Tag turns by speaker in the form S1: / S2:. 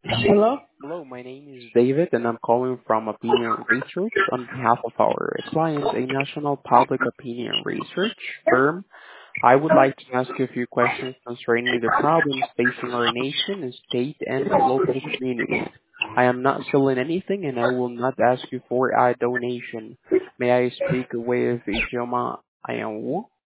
S1: Hello?
S2: Hello, my name is David, and I'm calling from Opinion Research on behalf of our client, a national public opinion research firm. I would like to ask you a few questions concerning the problems facing our nation and state and local communities. I am not selling anything, and I will not ask you for a donation. May I speak with Ijeoma Ayanwu?